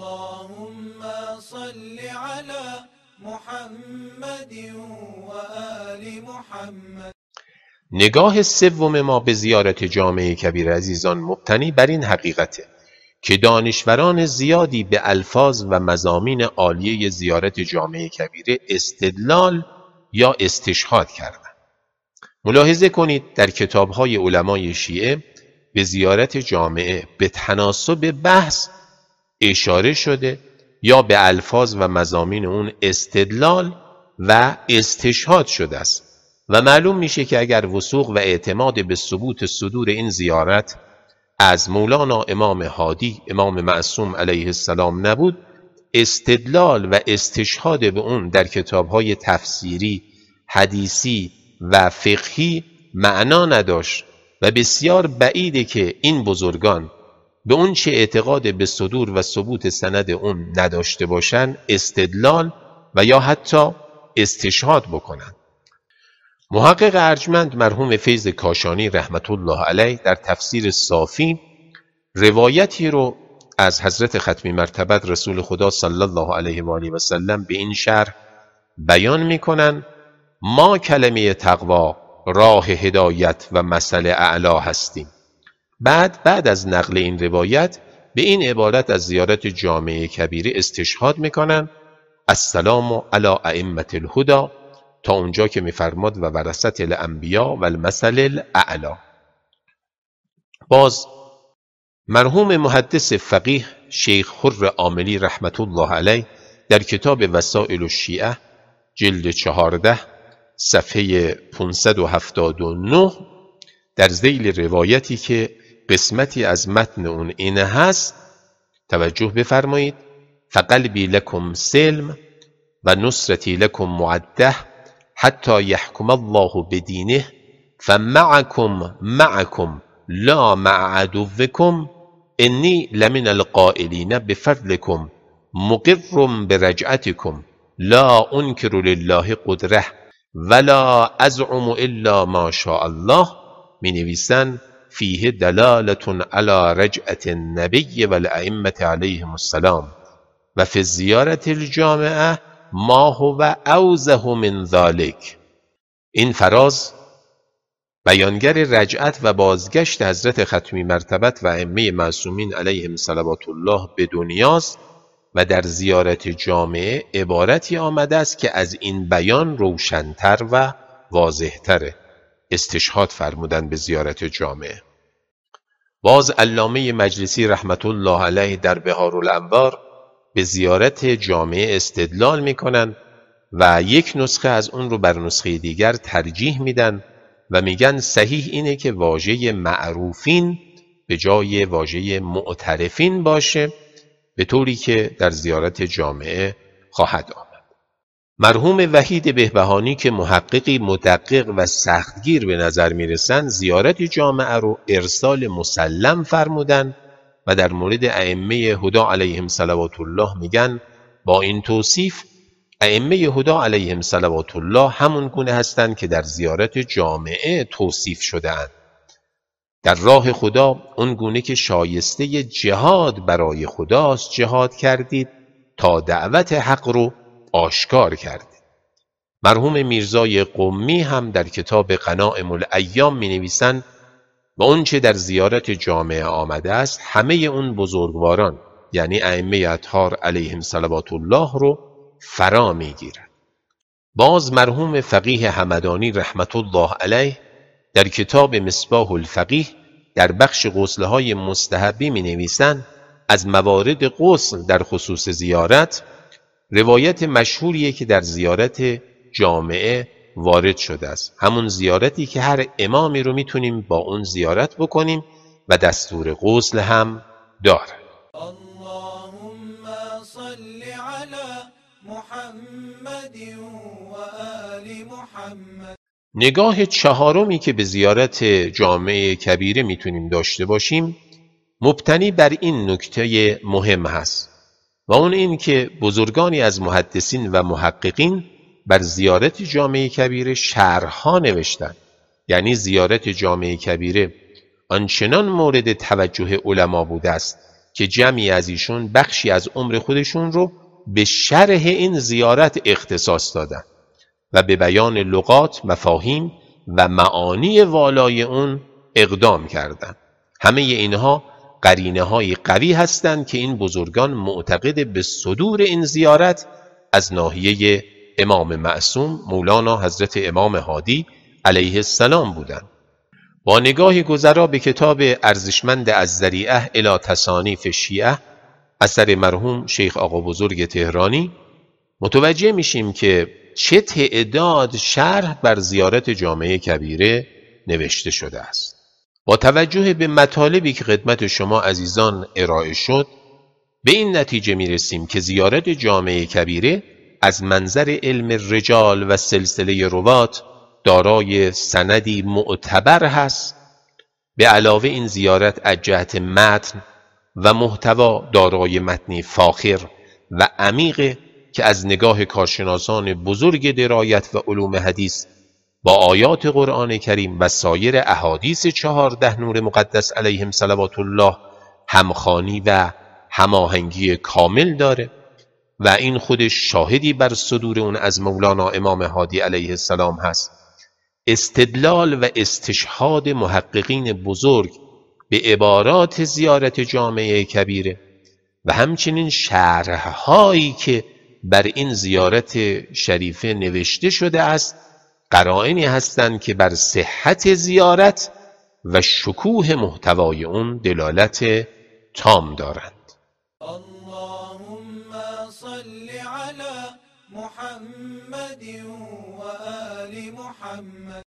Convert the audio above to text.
اللهم صل على محمد و آل محمد. نگاه سوم ما به زیارت جامع کبیر عزیزان مبتنی بر این حقیقته که دانشوران زیادی به الفاظ و مضامین عالیه زیارت جامع کبیر استدلال یا استشهاد کردند. ملاحظه کنید در کتاب‌های علمای شیعه به زیارت جامعه به تناسب بحث اشاره شده یا به الفاظ و مضامین اون استدلال و استشهاد شده است و معلوم میشه که اگر وثوق و اعتماد به ثبوت صدور این زیارت از مولانا امام هادی امام معصوم علیه السلام نبود، استدلال و استشهاد به اون در کتاب‌های تفسیری، حدیثی و فقهی معنا نداشت و بسیار بعیده که این بزرگان به اون چه اعتقاد به صدور و ثبوت سند اون نداشته باشن استدلال و یا حتی استشهاد بکنن. محقق ارجمند مرحوم فیض کاشانی رحمت الله علیه در تفسیر صافی روایتی رو از حضرت ختمی مرتبت رسول خدا صلی الله علیه و آله و سلم به این شرح بیان میکنن: ما کلمه تقوا راه هدایت و مثل اعلی هستیم. بعد از نقل این روایت به این عبارت از زیارت جامع کبیره استشهاد میکنن: السلام علی ائمة الهدی، تا اونجا که میفرماد و ورثة الانبیاء و المثل الاعلی. باز مرحوم محدث فقیه شیخ خر عاملی رحمت الله علیه در کتاب وسائل الشیعه جلد 14 صفحه 579 در ذیل روایتی که قسمتی از متن اون اینه هست توجه بفرمایید: فقلبی لکم سلم و نصرتی لکم معده حتی یحکم الله بدینه فمعکم معکم لا مع عدوکم انی لمن القائلین بفضلکم مقر برجعتکم لا انکر لله قدره ولا ازعم الا ما شاء الله. می نویسن فیه دلالة علی رجعت النبی و الائمة علیهم السلام و فی زیارت الجامعه ما هو اوضح من ذلك. این فراز بیانگر رجعت و بازگشت حضرت ختمی مرتبت و ائمه معصومین علیهم صلوات الله به دنیاست و در زیارت جامعه عبارتی آمده است که از این بیان روشن‌تر و واضح‌تره. استشهاد فرمودن به زیارت جامعه. باز علامه مجلسی رحمت الله علیه در بهارالانوار به زیارت جامعه استدلال میکنن و یک نسخه از اون رو بر نسخه دیگر ترجیح میدن و میگن صحیح اینه که واژه معروفین به جای واژه معترفین باشه، به طوری که در زیارت جامعه خواهد آمد. مرحوم وحید بهبهانی که محققی مدقق و سختگیر به نظر میرسن زیارت جامعه رو ارسال مسلم فرمودن و در مورد ائمه هدی علیهم صلوات الله میگن با این توصیف ائمه هدی علیهم صلوات الله همون گونه هستند که در زیارت جامعه توصیف شده‌اند. در راه خدا اون گونه که شایسته جهاد برای خداست جهاد کردید تا دعوت حق رو آشکار کردید. مرحوم میرزای قمی هم در کتاب غنائم الایام می نویسند و اون چه در زیارت جامعه آمده است همه اون بزرگواران یعنی ائمه اطهار علیهم صلوات الله رو فرا می گیرند. باز مرحوم فقیه همدانی رحمت الله علیه در کتاب مصباح الفقیه در بخش غسل‌های مستحبی می نویسند از موارد غسل در خصوص زیارت روایت مشهوریه که در زیارت جامعه وارد شده است، همون زیارتی که هر امامی رو میتونیم با اون زیارت بکنیم و دستور غسل هم داره. اللهم صل علی محمد و آل محمد. نگاه چهارمی که به زیارت جامع کبیره میتونیم داشته باشیم مبتنی بر این نکته مهم هست و اون این که بزرگانی از محدثین و محققین بر زیارت جامع کبیره شرح‌ها نوشتند. یعنی زیارت جامع کبیره آنچنان مورد توجه علما بوده است که جمعی از ایشون بخشی از عمر خودشون رو به شرح این زیارت اختصاص دادن و به بیان لغات، مفاهیم و معانی والای اون اقدام کردند. همه اینها قرینه‌های قوی هستند که این بزرگان معتقد به صدور این زیارت از ناحیه امام معصوم مولانا حضرت امام هادی علیه السلام بودند. با نگاهی گذرا به کتاب ارزشمند الذریعه الی تصانیف شیعه اثر مرحوم شیخ آقا بزرگ تهرانی متوجه میشیم که چه تعداد شرح بر زیارت جامع کبیره نوشته شده است. با توجه به مطالبی که خدمت شما عزیزان ارائه شد، به این نتیجه میرسیم که زیارت جامع کبیره از منظر علم رجال و سلسله روات دارای سندی معتبر هست. به علاوه این زیارت از جهت متن و محتوا دارای متنی فاخر و عمیق که از نگاه کارشناسان بزرگ درایت و علوم حدیث با آیات قرآن کریم و سایر احادیث 14 نور مقدس علیهم صلوات الله همخوانی و هماهنگی کامل داره و این خودش شاهدی بر صدور اون از مولانا امام هادی علیه السلام هست. استدلال و استشهاد محققین بزرگ به عبارات زیارت جامع کبیره و همچنین شرح‌هایی که بر این زیارت شریفه نوشته شده است قرائنی هستند که بر صحت زیارت و شکوه محتوای اون دلالت تام دارند. اللهم صل على محمد و آل محمد.